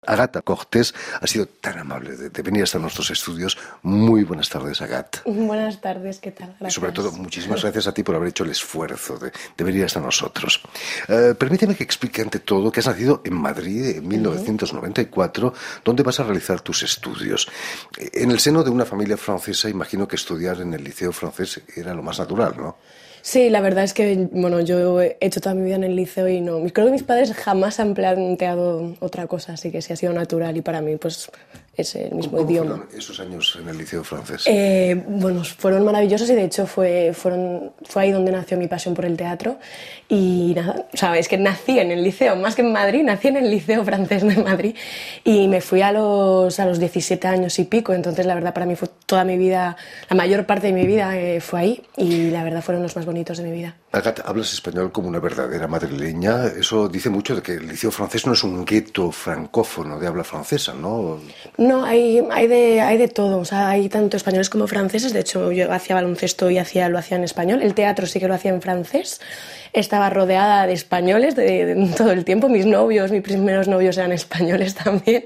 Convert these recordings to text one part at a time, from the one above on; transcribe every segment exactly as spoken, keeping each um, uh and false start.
Agata Cortés ha sido tan amable de, de venir hasta nuestros estudios. Muy buenas tardes, Agat. Buenas tardes, ¿qué tal? Gracias. Y sobre todo, muchísimas gracias a ti por haber hecho el esfuerzo de, de venir hasta nosotros. Uh, permíteme que explique ante todo que has nacido en Madrid en mil novecientos noventa y cuatro, uh-huh. donde vas a realizar tus estudios. En el seno de una familia francesa, imagino que estudiar en el liceo francés era lo más natural, ¿no? Sí, la verdad es que bueno, yo he hecho toda mi vida en el liceo y no, creo que mis padres jamás han planteado otra cosa, así que sí ha sido natural y para mí pues es el mismo ¿Cómo idioma. ¿Cómo fueron esos años en el liceo francés? Eh, bueno, fueron maravillosos y de hecho fue, fueron, fue ahí donde nació mi pasión por el teatro y nada, o sea, es que nací en el liceo, más que en Madrid, nací en el liceo francés de Madrid y me fui a los, a los diecisiete años y pico, entonces la verdad para mí fue toda mi vida, la mayor parte de mi vida eh, fue ahí y la verdad fueron los más bonitos de mi vida. Agatha, hablas español como una verdadera madrileña. Eso dice mucho de que el liceo francés no es un gueto francófono de habla francesa, ¿no? No, hay, hay, de, hay de todo. O sea, hay tanto españoles como franceses. De hecho, yo hacía baloncesto y hacía, lo hacía en español. El teatro sí que lo hacía en francés. Estaba rodeada de españoles de, de, de todo el tiempo. Mis novios, mis primeros novios eran españoles también.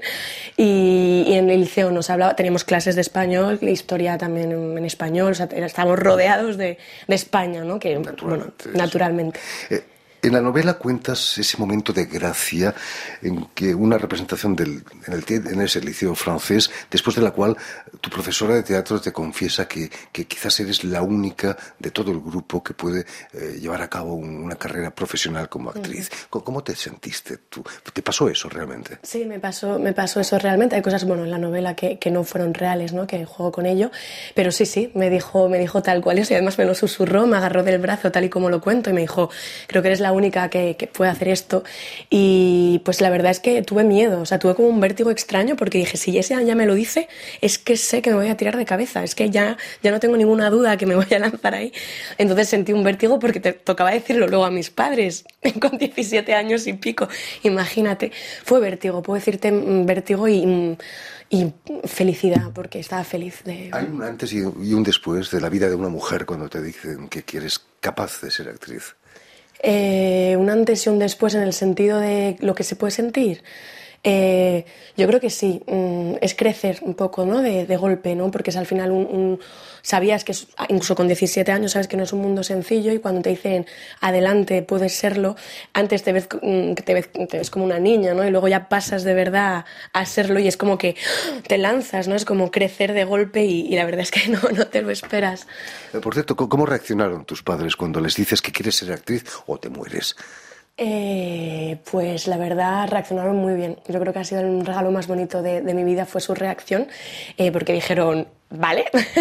Y, y en el liceo nos hablaba, teníamos clases de español, historia también en, en español. O sea, estábamos rodeados de, de España, ¿no? Que, naturalmente. Bueno, naturalmente. Eh, en la novela cuentas ese momento de gracia en que una representación del, en, el, en ese liceo francés, después de la cual tu profesora de teatro te confiesa que, que quizás eres la única de todo el grupo que puede eh, llevar a cabo un, una carrera profesional como actriz. Uh-huh. ¿Cómo te sentiste tú? ¿Te pasó eso realmente? Sí, me pasó, me pasó eso realmente. Hay cosas, bueno, en la novela que, que no fueron reales, ¿no? Que juego con ello, pero sí, sí, me dijo, me dijo tal cual eso y además me lo susurró, me agarró del brazo tal y como lo cuento y me dijo, creo que eres la única que, que puede hacer esto y pues la verdad es que tuve miedo, o sea, tuve como un vértigo extraño porque dije, si ese ya me lo dice, es que sé que me voy a tirar de cabeza, es que ya, ya no tengo ninguna duda que me voy a lanzar ahí. Entonces sentí un vértigo porque te tocaba decirlo luego a mis padres con diecisiete años y pico, imagínate, fue vértigo, puedo decirte vértigo y... y felicidad, porque estaba feliz de... Hay un antes y un después de la vida de una mujer cuando te dicen que eres capaz de ser actriz. Eh, un antes y un después en el sentido de lo que se puede sentir. Eh, yo creo que sí, mm, es crecer un poco, ¿no? De, de golpe, ¿no? Porque es al final un, un sabías que es, incluso con diecisiete años sabes que no es un mundo sencillo y cuando te dicen adelante puedes serlo, antes te ves, te ves, te ves como una niña, ¿no? Y luego ya pasas de verdad a serlo y es como que te lanzas, ¿no? Es como crecer de golpe y, y la verdad es que no, no te lo esperas. Por cierto, ¿cómo reaccionaron tus padres cuando les dices que quieres ser actriz o te mueres? Eh, pues la verdad reaccionaron muy bien. Yo creo que ha sido el regalo más bonito de, de mi vida fue su reacción, eh, porque dijeron, vale,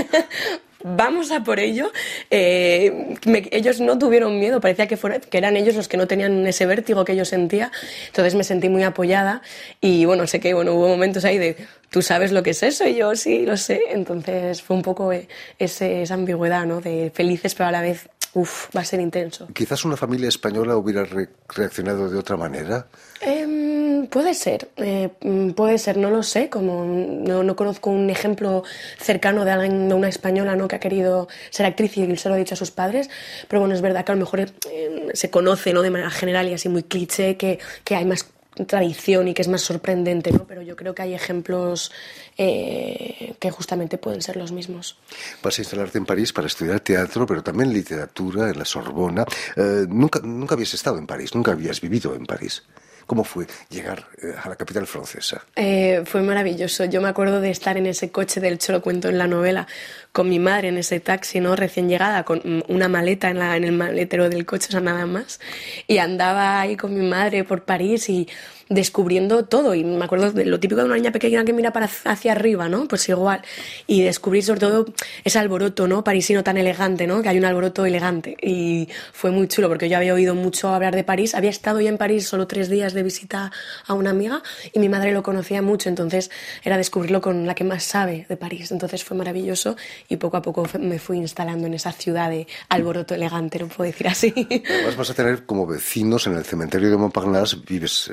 vamos a por ello. Eh, me, ellos no tuvieron miedo, parecía que, fuera, que eran ellos los que no tenían ese vértigo que yo sentía, entonces me sentí muy apoyada y bueno, sé que bueno, hubo momentos ahí de, ¿tú sabes lo que es eso? Y yo sí, lo sé, entonces fue un poco ese, esa ambigüedad, ¿no? De felices pero a la vez... Uf, va a ser intenso. ¿Quizás una familia española hubiera re- reaccionado de otra manera? Eh, puede ser, eh, puede ser, no lo sé, como no, no conozco un ejemplo cercano de alguien, de una española, ¿no? Que ha querido ser actriz y se lo ha dicho a sus padres, pero bueno, es verdad que a lo mejor eh, se conoce, ¿no? De manera general y así muy cliché que, que hay más tradición y que es más sorprendente, ¿no? Pero yo creo que hay ejemplos eh, que justamente pueden ser los mismos. Vas a instalarte en París para estudiar teatro, pero también literatura en la Sorbona. Eh, nunca, nunca habías estado en París, nunca habías vivido en París. ¿Cómo fue llegar a la capital francesa? Eh, fue maravilloso. Yo me acuerdo de estar en ese coche, de hecho lo cuento en la novela, con mi madre en ese taxi, ¿no? Recién llegada, con una maleta en, la, en el maletero del coche, o sea, nada más. Y andaba ahí con mi madre por París y descubriendo todo. Y me acuerdo de lo típico de una niña pequeña que mira para hacia arriba, ¿no? Pues igual. Y descubrir sobre todo ese alboroto, ¿no? Parisino tan elegante, ¿no? Que hay un alboroto elegante. Y fue muy chulo porque yo había oído mucho hablar de París. Había estado ya en París solo tres días de visita a una amiga y mi madre lo conocía mucho. Entonces era descubrirlo con la que más sabe de París. Entonces fue maravilloso y poco a poco me fui instalando en esa ciudad de alboroto elegante, lo puedo decir así. Además vas a tener como vecinos en el cementerio de Montparnasse. Vives en Montparnasse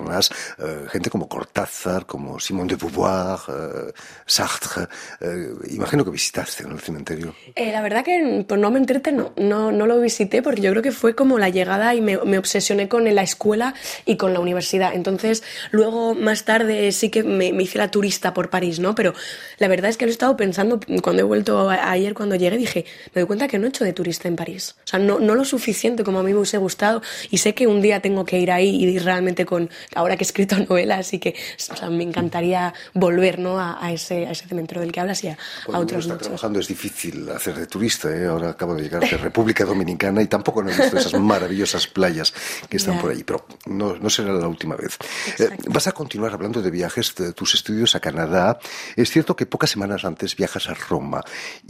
Montparnasse, eh, gente como Cortázar, como Simone de Beauvoir, eh, Sartre. Eh, imagino que visitaste, ¿no?, el cementerio. Eh, la verdad que, por no mentirte, no, no, no lo visité porque yo creo que fue como la llegada y me, me obsesioné con la escuela y con la universidad. Entonces, luego, más tarde, sí que me, me hice la turista por París, ¿no? Pero la verdad es que lo he estado pensando cuando he vuelto a, ayer, cuando llegué, dije, me doy cuenta que no he hecho de turista en París. O sea, no, no lo suficiente como a mí me hubiese gustado, y sé que un día tengo que ir ahí y ir realmente con, ahora que he escrito novelas y que, o sea, me encantaría volver, ¿no?, a, a, ese, a ese cementerio del que hablas y a, a otros está muchos. Trabajando es difícil hacer de turista, ¿eh? Ahora acabo de llegar de República Dominicana y tampoco no he visto esas maravillosas playas que están Ya. por allí, pero no, no será la última vez. Eh, vas a continuar hablando de viajes, de tus estudios a Canadá. Es cierto que pocas semanas antes viajas a Roma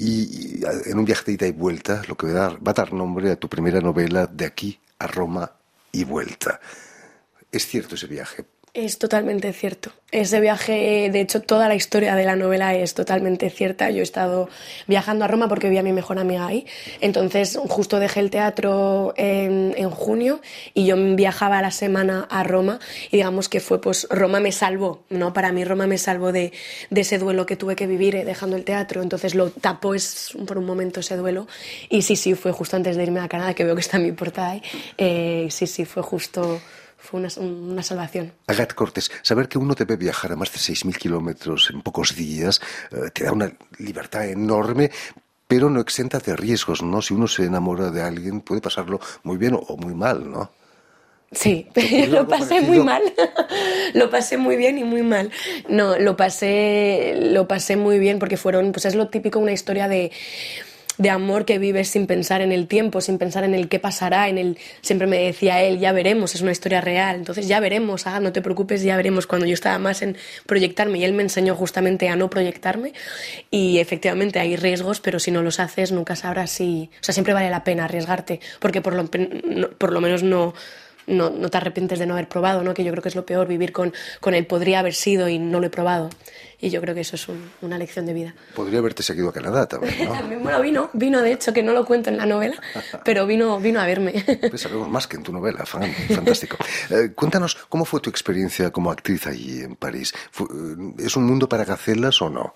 y, y en un viaje de ida y vuelta, lo que va a dar, va a dar nombre a tu primera novela, De aquí a Roma y vuelta. ¿Es cierto ese viaje? Es totalmente cierto. Ese viaje, de hecho, toda la historia de la novela es totalmente cierta. Yo he estado viajando a Roma porque vi a mi mejor amiga ahí. Entonces, justo dejé el teatro en, en junio y yo viajaba a la semana a Roma y digamos que fue, pues, Roma me salvó, ¿no? Para mí Roma me salvó de, de ese duelo que tuve que vivir eh, dejando el teatro. Entonces lo tapó es, por un momento ese duelo. Y sí, sí, fue justo antes de irme a Canadá, que veo que está en mi portada ahí. Eh, sí, sí, fue justo... Fue una, una salvación. Agathe Cortés, saber que uno debe viajar a más de seis mil kilómetros en pocos días eh, te da una libertad enorme, pero no exenta de riesgos, ¿no? Si uno se enamora de alguien puede pasarlo muy bien o muy mal, ¿no? Sí, lo pasé muy mal. Lo pasé muy bien y muy mal. No, lo pasé, lo pasé muy bien porque fueron, pues es lo típico, una historia de... de amor que vives sin pensar en el tiempo, sin pensar en el qué pasará, en el... Siempre me decía él, ya veremos, es una historia real, entonces ya veremos, ah, no te preocupes, ya veremos, cuando yo estaba más en proyectarme, y él me enseñó justamente a no proyectarme, y efectivamente hay riesgos, pero si no los haces nunca sabrás si... O sea, siempre vale la pena arriesgarte, porque por lo, por lo menos no... No, no te arrepientes de no haber probado, ¿no? Que yo creo que es lo peor, vivir con, con el podría haber sido y no lo he probado. Y yo creo que eso es un, una lección de vida. Podría haberte seguido a Canadá también, ¿no? También, bueno, vino, vino de hecho, que no lo cuento en la novela, pero vino, vino a verme. Pues sabemos más que en tu novela, fan, fantástico. Eh, cuéntanos, ¿cómo fue tu experiencia como actriz allí en París? ¿Es un mundo para gacelas o no?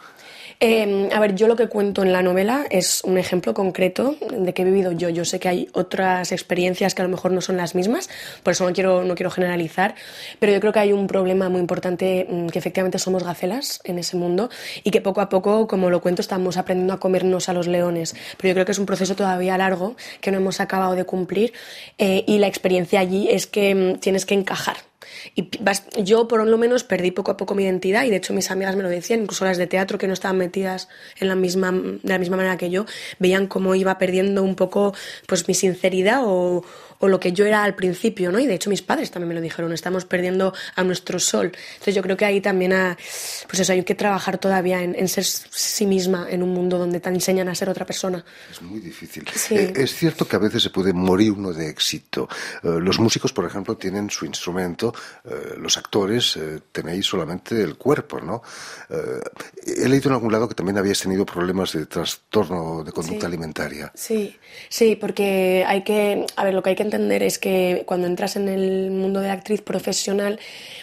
Eh, a ver, yo lo que cuento en la novela es un ejemplo concreto de que he vivido yo. Yo sé que hay otras experiencias que a lo mejor no son las mismas, por eso no quiero, no quiero generalizar, pero yo creo que hay un problema muy importante, que efectivamente somos gacelas en ese mundo y que poco a poco, como lo cuento, estamos aprendiendo a comernos a los leones. Pero yo creo que es un proceso todavía largo que no hemos acabado de cumplir, eh, y la experiencia allí es que mm, tienes que encajar. Y vas, yo por lo menos perdí poco a poco mi identidad, y de hecho mis amigas me lo decían, incluso las de teatro que no estaban metidas en la misma, de la misma manera que yo, veían cómo iba perdiendo un poco pues mi sinceridad o, o lo que yo era al principio, ¿no? Y de hecho mis padres también me lo dijeron, estamos perdiendo a nuestro sol. Entonces yo creo que ahí también ha, pues eso, hay que trabajar todavía en, en ser sí misma en un mundo donde te enseñan a ser otra persona. Es muy difícil. Sí. Eh, es cierto que a veces se puede morir uno de éxito. Eh, los músicos, por ejemplo, tienen su instrumento, eh, los actores eh, tenéis solamente el cuerpo, ¿no? Eh, he leído en algún lado que también habías tenido problemas de trastorno de conducta Sí. alimentaria. Sí, sí, porque hay que, a ver, lo que hay que entender es que cuando entras en el mundo de la actriz profesional,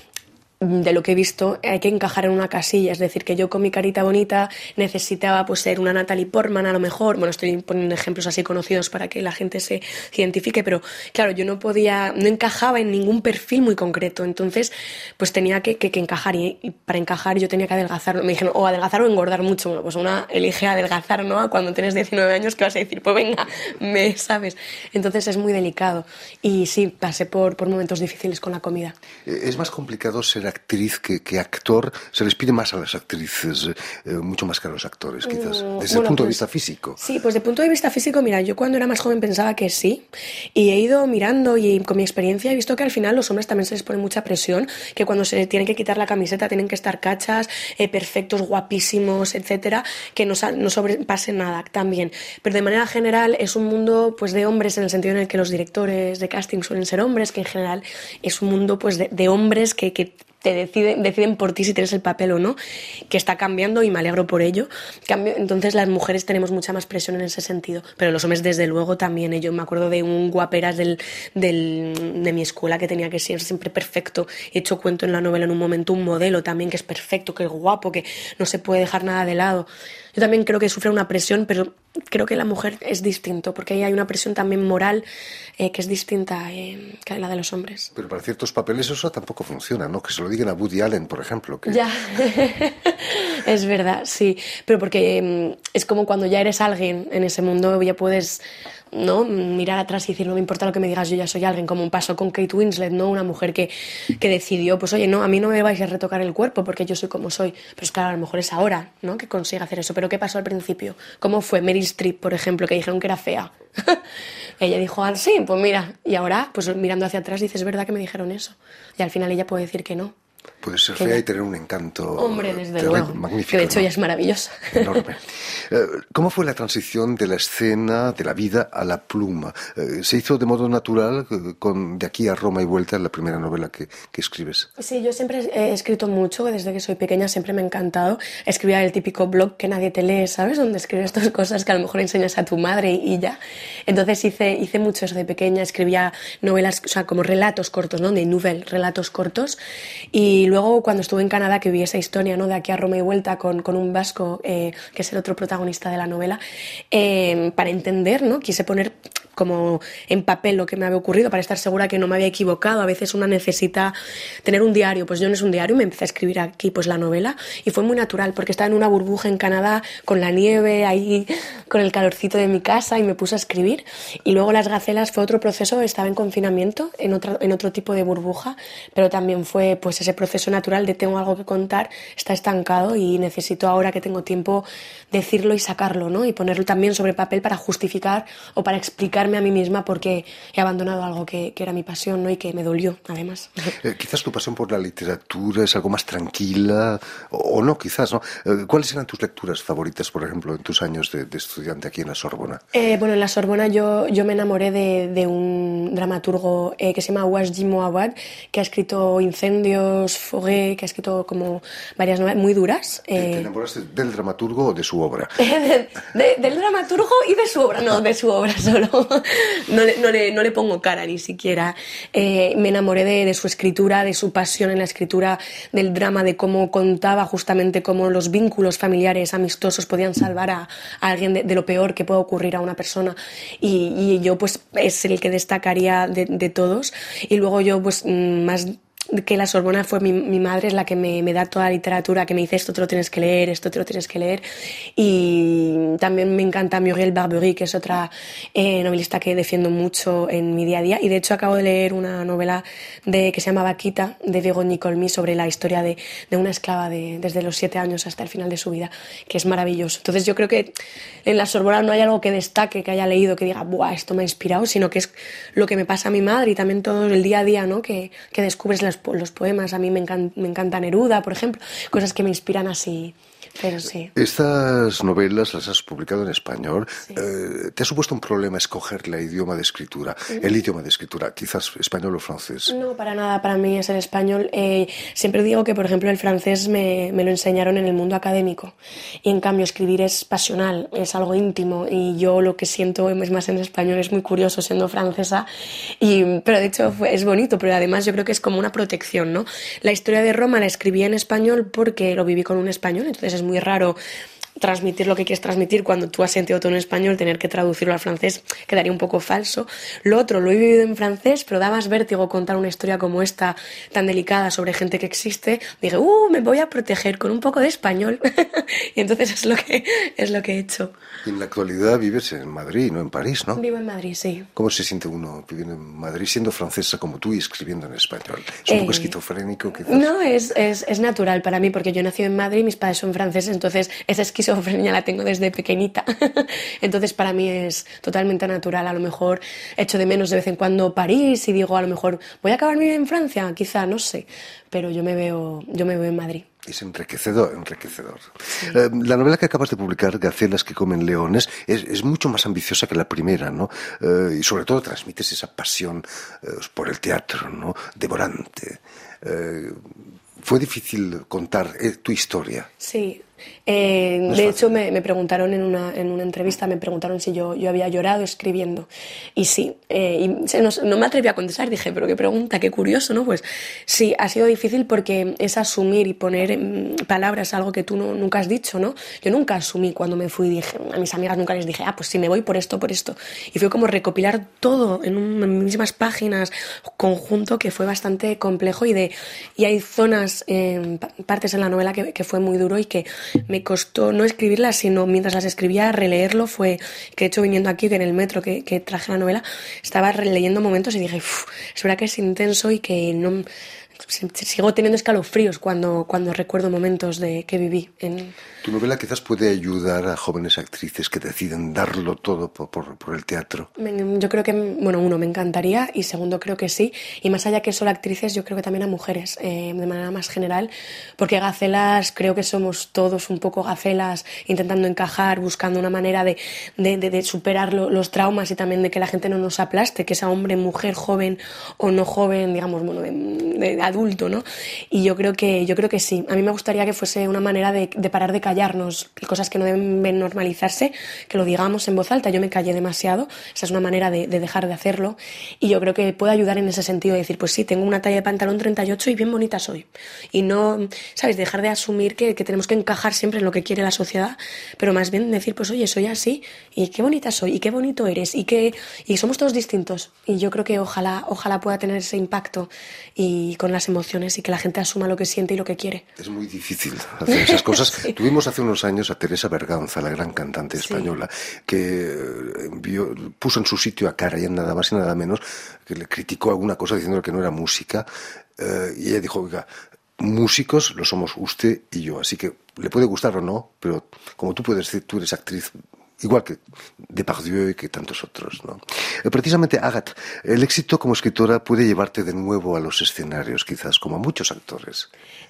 de lo que he visto, hay que encajar en una casilla. Es decir, que yo con mi carita bonita necesitaba pues ser una Natalie Portman a lo mejor. Bueno, estoy poniendo ejemplos así conocidos para que la gente se identifique, pero claro, yo no podía, no encajaba en ningún perfil muy concreto. Entonces, pues tenía que, que, que encajar, y, y para encajar yo tenía que adelgazar. Me dijeron, o adelgazar o engordar mucho. Bueno, pues una elige adelgazar, ¿no? Cuando tienes diecinueve años, ¿qué vas a decir? Pues venga, me sabes. Entonces es muy delicado. Y sí, pasé por, por momentos difíciles con la comida. Es más complicado ser actriz que, que actor. Se les pide más a las actrices, eh, mucho más que a los actores, quizás, Mm, desde bueno, el punto de pues, vista físico. Sí, pues de punto de vista físico, mira, yo cuando era más joven pensaba que sí, y he ido mirando y con mi experiencia he visto que al final los hombres también se les pone mucha presión, que cuando se tienen que quitar la camiseta tienen que estar cachas, eh, perfectos, guapísimos, etcétera, que no, no sobrepase nada también. Pero de manera general es un mundo pues de hombres, en el sentido en el que los directores de casting suelen ser hombres, que en general es un mundo pues de, de hombres que, que te deciden, deciden por ti si tienes el papel o no, que está cambiando y me alegro por ello. Cambio, entonces las mujeres tenemos mucha más presión en ese sentido, pero los hombres desde luego también. Yo me acuerdo de un guaperas del, del, de mi escuela que tenía que ser siempre perfecto. He hecho cuento en la novela en un momento un modelo también que es perfecto, que es guapo, que no se puede dejar nada de lado. Yo también creo que sufre una presión, pero creo que la mujer es distinto, porque ahí hay una presión también moral eh, que es distinta eh, que la de los hombres. Pero para ciertos papeles eso tampoco funciona, ¿no? Que se lo digan a Woody Allen, por ejemplo. Que... Ya, es verdad, sí. Pero porque eh, es como cuando ya eres alguien en ese mundo, ya puedes... ¿no? Mirar atrás y decir, no me importa lo que me digas, yo ya soy alguien, como pasó con Kate Winslet, ¿no? Una mujer que, que decidió, pues oye, no, a mí no me vais a retocar el cuerpo porque yo soy como soy. Pero es claro, a lo mejor es ahora, ¿no? Que consiga hacer eso. Pero ¿qué pasó al principio? ¿Cómo fue Meryl Streep, por ejemplo, que dijeron que era fea? Ella dijo, ah, sí, pues mira. Y ahora, pues mirando hacia atrás, dices, es verdad que me dijeron eso. Y al final ella puede decir que no. Puede ser fea y tener un encanto. Hombre, desde luego. Magnífico. Que de hecho ¿no? ya es maravillosa. Enorme. ¿Cómo fue la transición de la escena, de la vida, a la pluma? ¿Se hizo de modo natural con De aquí a Roma y vuelta, la primera novela que, que escribes? Sí, yo siempre he escrito mucho, desde que soy pequeña siempre me ha encantado. Escribía el típico blog que nadie te lee, ¿sabes? Donde escribes estas cosas que a lo mejor enseñas a tu madre y, y ya. Entonces hice, hice mucho eso de pequeña, escribía novelas, o sea, como relatos cortos, ¿no? De nouvelles, relatos cortos. Y luego cuando estuve en Canadá, que vi esa historia, ¿no? De aquí a Roma y vuelta con, con un vasco, eh, que es el otro protagonista de la novela, eh, para entender, ¿no? Quise poner como en papel lo que me había ocurrido para estar segura que no me había equivocado. A veces una necesita tener un diario, pues yo no es un diario, me empecé a escribir aquí pues la novela y fue muy natural porque estaba en una burbuja en Canadá con la nieve ahí, con el calorcito de mi casa y me puse a escribir. Y luego Las Gacelas fue otro proceso, estaba en confinamiento, en otro, en otro tipo de burbuja, pero también fue pues ese proceso natural de tengo algo que contar, está estancado y necesito ahora que tengo tiempo decirlo y sacarlo, ¿no? Y ponerlo también sobre papel para justificar o para explicar a mí misma porque he abandonado algo que, que era mi pasión, ¿no? Y que me dolió, además. Eh, quizás tu pasión por la literatura es algo más tranquila, o, o no, quizás, ¿no? Eh, ¿Cuáles eran tus lecturas favoritas, por ejemplo, en tus años de, de estudiante aquí en la Sorbona? Eh, bueno, en la Sorbona yo, yo me enamoré de, de un dramaturgo eh, que se llama Wajdi Mouawad, que ha escrito Incendios, Fogué, que ha escrito como varias novelas muy duras. Eh... ¿Te enamoraste del dramaturgo o de su obra? de, de, del dramaturgo y de su obra, no, de su obra solo. No le, no, le, no le pongo cara ni siquiera. Eh, me enamoré de, de su escritura, de su pasión en la escritura, del drama, de cómo contaba justamente cómo los vínculos familiares amistosos podían salvar a, a alguien de, de lo peor que puede ocurrir a una persona. Y, y yo pues es el que destacaría de, de todos. Y luego yo pues más... que la Sorbona fue mi, mi madre, es la que me, me da toda la literatura, que me dice esto te lo tienes que leer, esto te lo tienes que leer. Y también me encanta Muriel Barbery, que es otra eh, novelista que defiendo mucho en mi día a día. Y de hecho acabo de leer una novela de, que se llama Vaquita, de Véronique Olmy, sobre la historia de, de una esclava de, desde los siete años hasta el final de su vida, que es maravilloso. Entonces yo creo que en la Sorbona no hay algo que destaque, que haya leído, que diga, ¡buah, esto me ha inspirado!, sino que es lo que me pasa a mi madre y también todo el día a día, ¿no? Que, que descubres las los poemas. A mí me encanta, me encanta Neruda, por ejemplo, cosas que me inspiran así. Pero sí. Estas novelas las has publicado en español. Sí. Eh, ¿Te ha supuesto un problema escoger el idioma de escritura? Mm. El idioma de escritura, quizás español o francés. No, para nada, para mí es el español. Eh, siempre digo que, por ejemplo, el francés me, me lo enseñaron en el mundo académico y en cambio escribir es pasional, es algo íntimo y yo lo que siento es más en español. Es muy curioso siendo francesa, y, pero de hecho fue, es bonito, pero además yo creo que es como una protección, ¿no? La historia de Roma la escribí en español porque lo viví con un español, entonces es muy raro transmitir lo que quieres transmitir cuando tú has sentido todo en español, tener que traducirlo al francés quedaría un poco falso. Lo otro, lo he vivido en francés, pero da más vértigo contar una historia como esta, tan delicada, sobre gente que existe. Dije, uh, me voy a proteger con un poco de español. Y entonces es lo que, es lo que he hecho. Y en la actualidad vives en Madrid, no en París, ¿no? Vivo en Madrid, sí. ¿Cómo se siente uno viviendo en Madrid, siendo francesa como tú y escribiendo en español? ¿Es un eh, poco esquizofrénico, quizás? No, es, es, es natural para mí, porque yo he nacido en Madrid y mis padres son franceses, entonces esa esquizofrenia la tengo desde pequeñita. Entonces para mí es totalmente natural. A lo mejor echo de menos de vez en cuando París y digo, a lo mejor voy a acabar mi vida en Francia, quizá, no sé, pero yo me veo, yo me veo en Madrid. Es enriquecedor, enriquecedor. Sí. Eh, la novela que acabas de publicar, Gacelas que comen leones, es, es mucho más ambiciosa que la primera, ¿no? Eh, y sobre todo transmites esa pasión eh, por el teatro, ¿no? Devorante. Eh, Fue difícil contar eh, tu historia. Sí. Eh, no de fácil. hecho, me, me preguntaron en una, en una entrevista, me preguntaron si yo, yo había llorado escribiendo. Y sí, eh, y no, no me atreví a contestar. Dije, pero qué pregunta, qué curioso, ¿no? Pues sí, ha sido difícil porque es asumir y poner en palabras algo que tú no, nunca has dicho, ¿no? Yo nunca asumí cuando me fui. Dije, a mis amigas nunca les dije, ah, pues sí, me voy por esto, por esto. Y fue como recopilar todo en, un, en mismas páginas, conjunto, que fue bastante complejo. Y, de, y hay zonas, eh, partes en la novela que, que fue muy duro y que me costó no escribirlas, sino mientras las escribía releerlo. Fue que de hecho viniendo aquí, que en el metro que, que traje la novela, estaba releyendo momentos y dije, es verdad que es intenso y que no sigo teniendo escalofríos cuando, cuando recuerdo momentos de que viví en... Tu novela quizás puede ayudar a jóvenes actrices que deciden darlo todo por, por, por el teatro. Yo creo que, bueno, uno, me encantaría, y segundo, creo que sí. Y más allá que solo actrices, yo creo que también a mujeres, eh, de manera más general, porque gacelas, creo que somos todos un poco gacelas, intentando encajar, buscando una manera de, de, de, de superar lo, los traumas y también de que la gente no nos aplaste, que sea hombre, mujer, joven o no joven, digamos, bueno, de, de adulto, ¿no? Y yo creo que, yo creo que sí. A mí me gustaría que fuese una manera de, de parar de callarnos, cosas que no deben normalizarse, que lo digamos en voz alta. Yo me callé demasiado, esa es una manera de, de dejar de hacerlo, y yo creo que puede ayudar en ese sentido, de decir, pues sí, tengo una talla de pantalón treinta y ocho y bien bonita soy, y no, ¿sabes?, dejar de asumir que, que tenemos que encajar siempre en lo que quiere la sociedad, pero más bien decir, pues oye, soy así, y qué bonita soy, y qué bonito eres, y que y somos todos distintos, y yo creo que ojalá, ojalá pueda tener ese impacto y con las emociones, y que la gente asuma lo que siente y lo que quiere. Es muy difícil hacer esas cosas. Sí. Tuvimos hace unos años a Teresa Berganza, la gran cantante española, sí, que envió, puso en su sitio a Karajan, nada más y nada menos, que le criticó alguna cosa diciendo que no era música, eh, y ella dijo, oiga, músicos lo somos usted y yo, así que le puede gustar o no, pero como tú puedes decir, tú eres actriz igual que Depardieu y que tantos otros, ¿no? Precisamente, Agathe, el éxito como escritora puede llevarte de nuevo a los escenarios, quizás, como a muchos actores.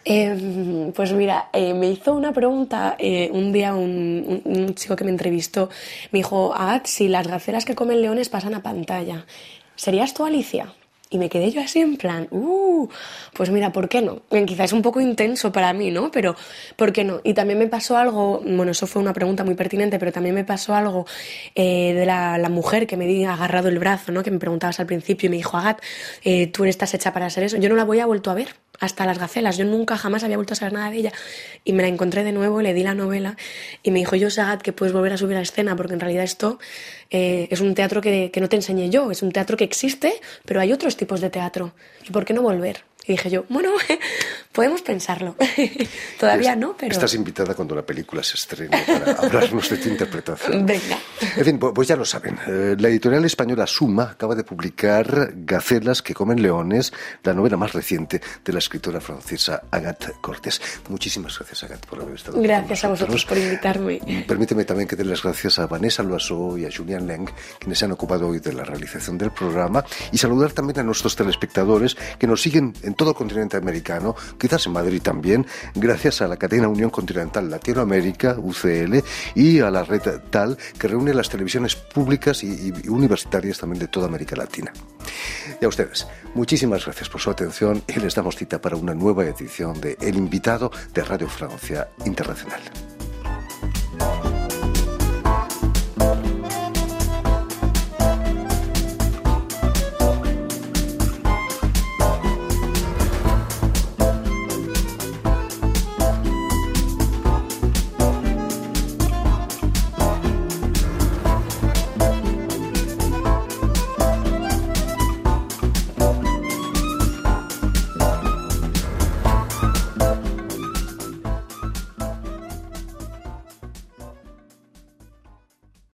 Eh, pues mira, eh, me hizo una pregunta eh, un día un, un, un chico que me entrevistó. Me dijo, Agathe, si las gacelas que comen leones pasan a pantalla, ¿serías tú Alicia? Y me quedé yo así en plan, uh, pues mira, ¿por qué no? Quizás es un poco intenso para mí, ¿no? Pero, ¿por qué no? Y también me pasó algo, bueno, eso fue una pregunta muy pertinente, pero también me pasó algo eh, de la, la mujer que me había agarrado el brazo, ¿no? Que me preguntabas al principio y me dijo, Agathe, eh, tú estás hecha para ser eso. Yo no la había vuelto a ver hasta las gacelas, yo nunca jamás había vuelto a saber nada de ella, y me la encontré de nuevo, le di la novela y me dijo, yo sé, Agathe, que puedes volver a subir a escena, porque en realidad esto eh, es un teatro que, que no te enseñé yo, es un teatro que existe, pero hay otros tipos de teatro, ¿y por qué no volver? Y dije yo, bueno, podemos pensarlo. Todavía es, no, pero... Estás invitada cuando la película se estrene para hablarnos de tu interpretación. Venga. En fin, pues ya lo saben. La editorial española Suma acaba de publicar Gacelas que comen leones, la novela más reciente de la escritora francesa Agathe Cortés. Muchísimas gracias, Agathe, por haber estado Gracias con nosotros. a vosotros por invitarme. Permíteme también que dé las gracias a Vanessa Loiseau y a Julian Leng, quienes se han ocupado hoy de la realización del programa, y saludar también a nuestros telespectadores que nos siguen en todo el continente americano, quizás en Madrid también, gracias a la cadena Unión Continental Latinoamérica, U C L, y a la red TAL, que reúne las televisiones públicas y, y universitarias también de toda América Latina. Y a ustedes, muchísimas gracias por su atención, y les damos cita para una nueva edición de El Invitado de Radio Francia Internacional.